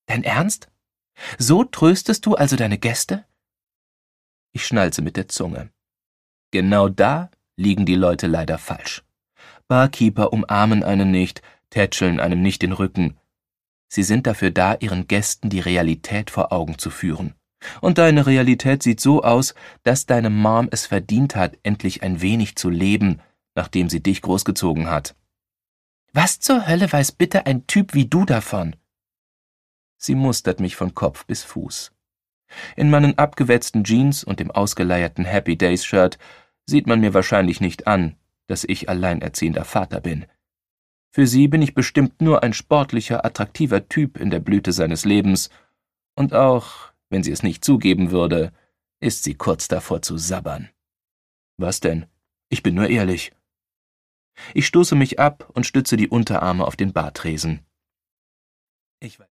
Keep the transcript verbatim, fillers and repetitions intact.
Dein Ernst? So tröstest du also deine Gäste? Ich schnalze mit der Zunge. Genau da liegen die Leute leider falsch. Barkeeper umarmen einen nicht, tätscheln einem nicht den Rücken. Sie sind dafür da, ihren Gästen die Realität vor Augen zu führen. Und deine Realität sieht so aus, dass deine Mom es verdient hat, endlich ein wenig zu leben, nachdem sie dich großgezogen hat. Was zur Hölle weiß bitte ein Typ wie du davon? Sie mustert mich von Kopf bis Fuß. In meinen abgewetzten Jeans und dem ausgeleierten Happy Days Shirt sieht man mir wahrscheinlich nicht an, dass ich alleinerziehender Vater bin. Für sie bin ich bestimmt nur ein sportlicher, attraktiver Typ in der Blüte seines Lebens, und auch, wenn sie es nicht zugeben würde, ist sie kurz davor zu sabbern. Was denn? Ich bin nur ehrlich. Ich stoße mich ab und stütze die Unterarme auf den Bartresen. Ich